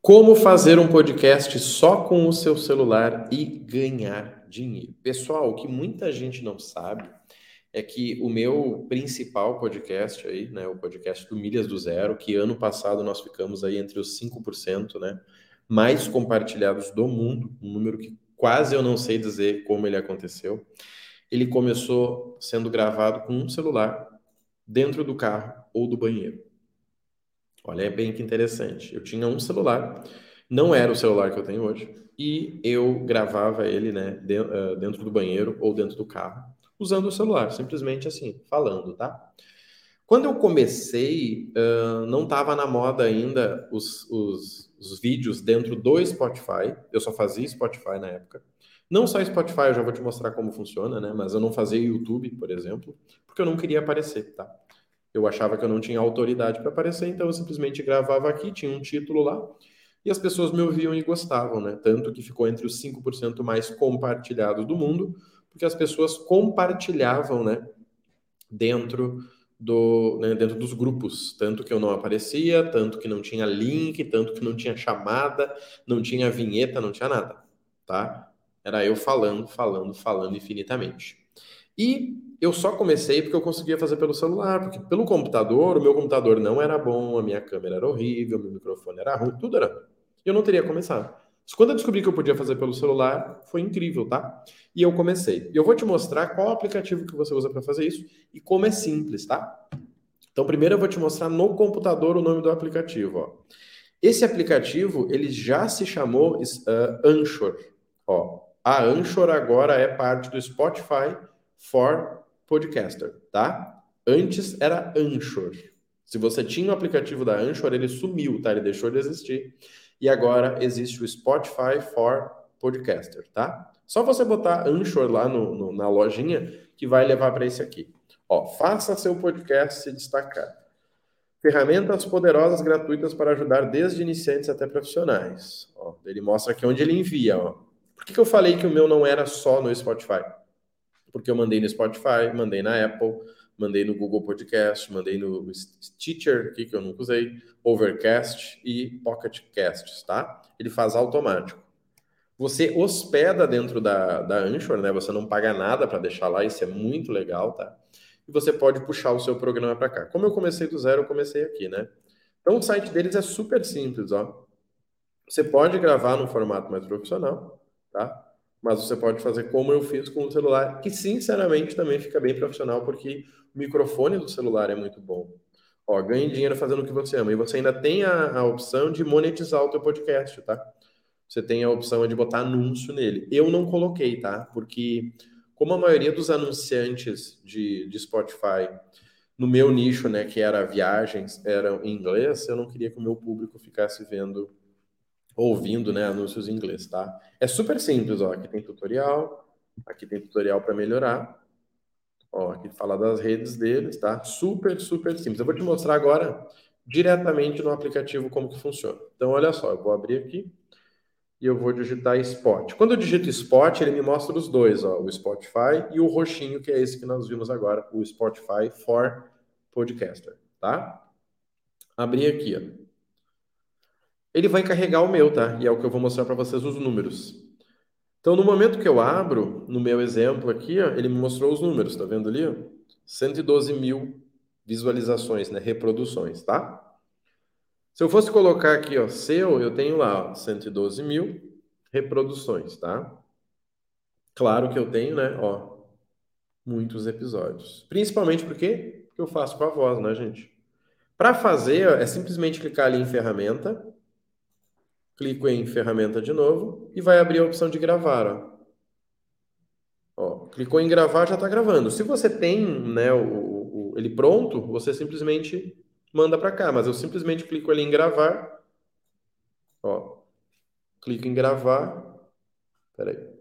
Como fazer um podcast só com o seu celular e ganhar dinheiro? Pessoal, o que muita gente não sabe é que o meu principal podcast aí, né, o podcast do Milhas do Zero, que ano passado nós ficamos aí entre os 5%, né, mais compartilhados do mundo, um número que quase eu não sei dizer como ele aconteceu. Ele começou sendo gravado com um celular dentro do carro ou do banheiro. Olha, é bem que interessante. Eu tinha um celular, não era o celular que eu tenho hoje, e eu gravava ele, né, dentro do banheiro ou dentro do carro, usando o celular, simplesmente assim, falando, tá? Quando eu comecei, não estava na moda ainda os vídeos dentro do Spotify, eu só fazia Spotify na época. Não só Spotify, eu já vou te mostrar como funciona, né? Mas eu não fazia YouTube, por exemplo, porque eu não queria aparecer, tá? Eu achava que eu não tinha autoridade para aparecer, então eu simplesmente gravava aqui, tinha um título lá, e as pessoas me ouviam e gostavam, né? Tanto que ficou entre os 5% mais compartilhados do mundo, porque as pessoas compartilhavam, né, dentro dos grupos, tanto que eu não aparecia, tanto que não tinha link, tanto que não tinha chamada, não tinha vinheta, não tinha nada, tá? Era eu falando, falando, falando infinitamente. E eu só comecei porque eu conseguia fazer pelo celular, porque pelo computador, o meu computador não era bom, a minha câmera era horrível, meu microfone era ruim, tudo era ruim. E eu não teria começado. Mas quando eu descobri que eu podia fazer pelo celular, foi incrível, tá? E eu comecei. E eu vou te mostrar qual aplicativo que você usa para fazer isso e como é simples, tá? Então, primeiro eu vou te mostrar no computador o nome do aplicativo, ó. Esse aplicativo, ele já se chamou Anchor. Ó, a Anchor agora é parte do Spotify for Podcaster, tá? Antes era Anchor. Se você tinha o aplicativo da Anchor, ele sumiu, tá? Ele deixou de existir. E agora existe o Spotify for Podcaster, tá? Só você botar Anchor lá na lojinha que vai levar para esse aqui. Ó, faça seu podcast se destacar. Ferramentas poderosas gratuitas para ajudar desde iniciantes até profissionais. Ó, ele mostra aqui onde ele envia. Ó. Por que eu falei que o meu não era só no Spotify? Porque eu mandei no Spotify, mandei na Apple, mandei no Google Podcast, mandei no Stitcher, aqui que eu nunca usei, Overcast e Pocket Casts, tá? Ele faz automático. Você hospeda dentro da Anchor, né? Você não paga nada para deixar lá, isso é muito legal, tá? E você pode puxar o seu programa para cá. Como eu comecei do zero, eu comecei aqui, né? Então o site deles é super simples, ó. Você pode gravar num formato mais profissional, tá? Mas você pode fazer como eu fiz com o celular, que sinceramente também fica bem profissional, porque o microfone do celular é muito bom. Ó, ganhe dinheiro fazendo o que você ama. E você ainda tem a opção de monetizar o teu podcast, tá? Você tem a opção de botar anúncio nele. Eu não coloquei, tá? Porque como a maioria dos anunciantes de Spotify no meu nicho, né, que era viagens, eram em inglês, eu não queria que o meu público ficasse ouvindo, né, anúncios em inglês, tá? É super simples, ó. Aqui tem tutorial para melhorar. Ó, aqui fala das redes deles, tá? Super, super simples. Eu vou te mostrar agora diretamente no aplicativo como que funciona. Então, olha só, eu vou abrir aqui e eu vou digitar Spot. Quando eu digito Spot, ele me mostra os dois, ó, o Spotify e o roxinho, que é esse que nós vimos agora, o Spotify for Podcaster, tá? Abri aqui, ó. Ele vai carregar o meu, tá? E é o que eu vou mostrar para vocês os números. Então, no momento que eu abro, no meu exemplo aqui, ó, ele me mostrou os números, tá vendo ali? Ó? 112 mil visualizações, né? Reproduções, tá? Se eu fosse colocar aqui, ó, seu, eu tenho lá, ó, 112 mil reproduções, tá? Claro que eu tenho, né? Ó, muitos episódios. Principalmente porque eu faço com a voz, né, gente? Para fazer, ó, é simplesmente clicar ali em ferramenta, clico em ferramenta de novo e vai abrir a opção de gravar, ó. Ó, clicou em gravar, já está gravando. Se você tem, né, ele pronto, você simplesmente manda para cá. Mas eu simplesmente clico ali em gravar. Ó, clico em gravar. Peraí.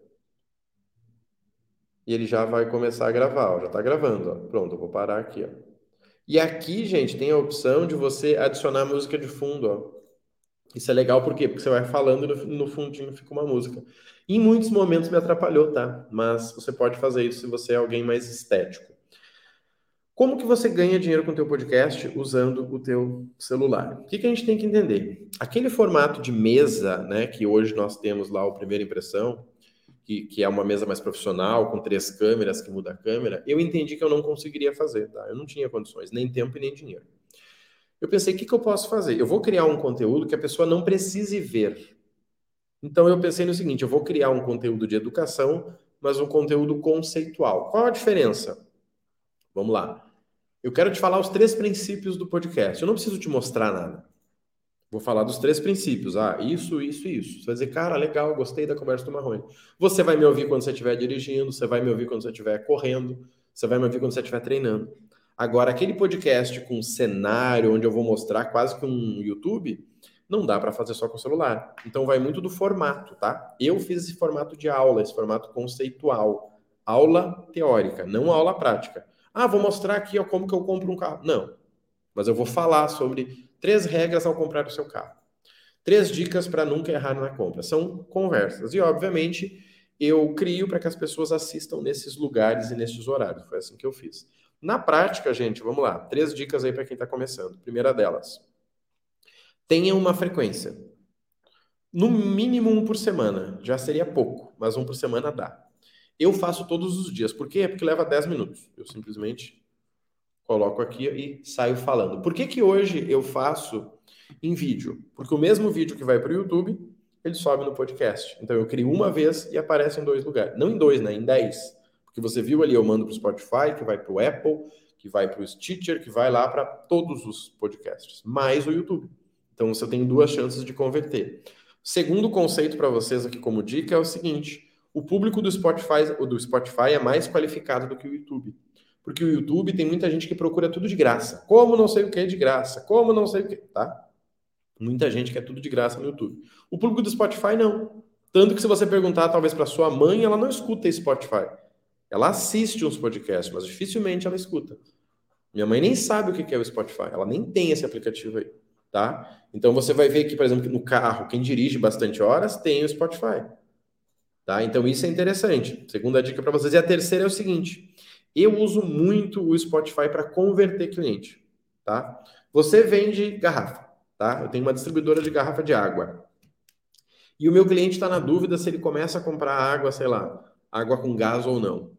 E ele já vai começar a gravar. Ó, já está gravando. Ó. Pronto, eu vou parar aqui. Ó. E aqui, gente, tem a opção de você adicionar música de fundo. Ó. Isso é legal por quê? Porque você vai falando e no fundinho fica uma música. Em muitos momentos me atrapalhou, tá? Mas você pode fazer isso se você é alguém mais estético. Como que você ganha dinheiro com o teu podcast usando o teu celular? O que a gente tem que entender? Aquele formato de mesa, né, que hoje nós temos lá o Primeira Impressão, que é uma mesa mais profissional, com 3 câmeras, que muda a câmera, eu entendi que eu não conseguiria fazer, tá? Eu não tinha condições, nem tempo e nem dinheiro. Eu pensei, o que eu posso fazer? Eu vou criar um conteúdo que a pessoa não precise ver. Então eu pensei no seguinte, eu vou criar um conteúdo de educação, mas um conteúdo conceitual. Qual a diferença? Vamos lá. Eu quero te falar os 3 princípios do podcast. Eu não preciso te mostrar nada. Vou falar dos 3 princípios. Ah, isso, isso e isso. Você vai dizer, cara, legal, gostei da conversa do Marrone. Você vai me ouvir quando você estiver dirigindo, você vai me ouvir quando você estiver correndo, você vai me ouvir quando você estiver treinando. Agora, aquele podcast com cenário, onde eu vou mostrar quase que um YouTube, não dá para fazer só com o celular. Então, vai muito do formato, tá? Eu fiz esse formato de aula, esse formato conceitual. Aula teórica, não aula prática. Ah, vou mostrar aqui ó, como que eu compro um carro. Não, mas eu vou falar sobre 3 regras ao comprar o seu carro. 3 dicas para nunca errar na compra. São conversas. E, obviamente, eu crio para que as pessoas assistam nesses lugares e nesses horários. Foi assim que eu fiz. Na prática, gente, vamos lá. 3 dicas aí para quem está começando. Primeira delas, tenha uma frequência. No mínimo um por semana. Já seria pouco, mas um por semana dá. Eu faço todos os dias. Por quê? Porque leva 10 minutos. Eu simplesmente coloco aqui e saio falando. Por que que hoje eu faço em vídeo? Porque o mesmo vídeo que vai para o YouTube, ele sobe no podcast. Então eu crio uma vez e aparece em 2 lugares. Não em 2, né? Em 10. Porque você viu ali, eu mando para o Spotify, que vai para o Apple, que vai para o Stitcher, que vai lá para todos os podcasts, mais o YouTube. Então você tem 2 chances de converter. Segundo conceito para vocês aqui como dica é o seguinte: o público do Spotify é mais qualificado do que o YouTube. Porque o YouTube tem muita gente que procura tudo de graça. Como não sei o que é de graça, como não sei o que, tá? Muita gente quer tudo de graça no YouTube. O público do Spotify não. Tanto que se você perguntar talvez para sua mãe, ela não escuta Spotify. Ela assiste uns podcasts, mas dificilmente ela escuta. Minha mãe nem sabe o que é o Spotify, ela nem tem esse aplicativo aí, tá? Então você vai ver que, por exemplo, no carro, quem dirige bastante horas tem o Spotify, tá? Então isso é interessante. Segunda dica para vocês. E a terceira é o seguinte: eu uso muito o Spotify para converter cliente, tá? Você vende garrafa, tá? Eu tenho uma distribuidora de garrafa de água. E o meu cliente está na dúvida se ele começa a comprar água, sei lá, água com gás ou não.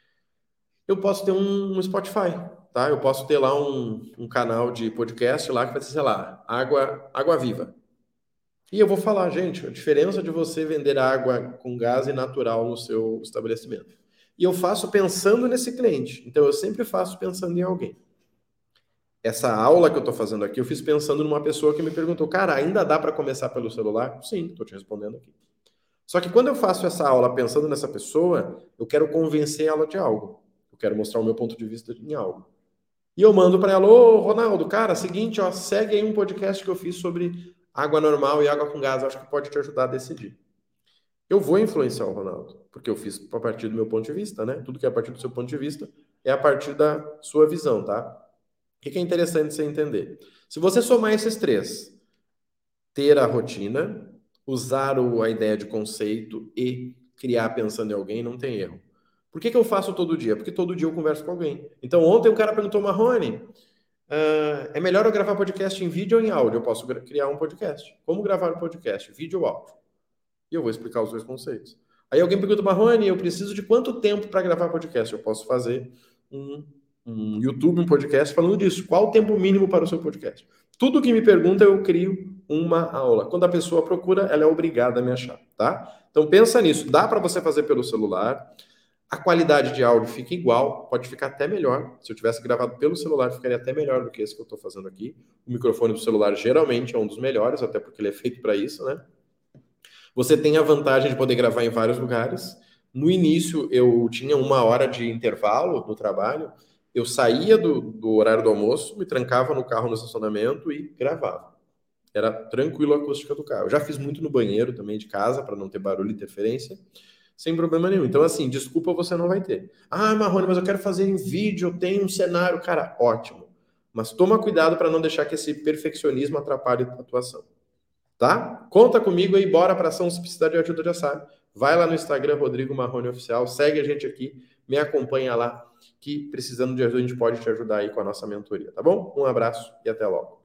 Eu posso ter um Spotify, tá? Eu posso ter lá um canal de podcast lá que vai ser, sei lá, água viva. E eu vou falar, gente, a diferença de você vender água com gás e natural no seu estabelecimento. E eu faço pensando nesse cliente. Então eu sempre faço pensando em alguém. Essa aula que eu estou fazendo aqui, eu fiz pensando numa pessoa que me perguntou, cara, ainda dá para começar pelo celular? Sim, estou te respondendo aqui. Só que quando eu faço essa aula pensando nessa pessoa, eu quero convencer ela de algo. Eu quero mostrar o meu ponto de vista em algo. E eu mando para ela, ô Ronaldo, cara, seguinte, ó, segue aí um podcast que eu fiz sobre água normal e água com gás, acho que pode te ajudar a decidir. Eu vou influenciar o Ronaldo, porque eu fiz a partir do meu ponto de vista, né? Tudo que é a partir do seu ponto de vista é a partir da sua visão, tá? O que é interessante você entender? Se você somar esses 3, ter a rotina, usar a ideia de conceito e criar pensando em alguém, não tem erro. Por que eu faço todo dia? Porque todo dia eu converso com alguém. Então, ontem um cara perguntou, Marrone, é melhor eu gravar podcast em vídeo ou em áudio? Eu posso criar um podcast. Como gravar um podcast? Vídeo ou áudio? E eu vou explicar os 2 conceitos. Aí alguém pergunta, Marrone, eu preciso de quanto tempo para gravar podcast? Eu posso fazer um YouTube, um podcast falando disso. Qual o tempo mínimo para o seu podcast? Tudo que me pergunta, eu crio uma aula. Quando a pessoa procura, ela é obrigada a me achar, tá? Então pensa nisso. Dá para você fazer pelo celular. A qualidade de áudio fica igual, pode ficar até melhor. Se eu tivesse gravado pelo celular, ficaria até melhor do que esse que eu estou fazendo aqui. O microfone do celular geralmente é um dos melhores, até porque ele é feito para isso, né? Você tem a vantagem de poder gravar em vários lugares. No início, eu tinha 1 hora de intervalo no trabalho. Eu saía do horário do almoço, me trancava no carro no estacionamento e gravava. Era tranquilo a acústica do carro. Eu já fiz muito no banheiro também de casa, para não ter barulho e interferência, sem problema nenhum. Então, assim, desculpa você não vai ter. Ah, Marrone, mas eu quero fazer em vídeo, eu tenho um cenário. Cara, ótimo. Mas toma cuidado para não deixar que esse perfeccionismo atrapalhe a atuação. Tá? Conta comigo aí, bora para ação. Se precisar de ajuda, já sabe. Vai lá no Instagram, Rodrigo Marrone Oficial, segue a gente aqui, me acompanha lá, que precisando de ajuda a gente pode te ajudar aí com a nossa mentoria, tá bom? Um abraço e até logo.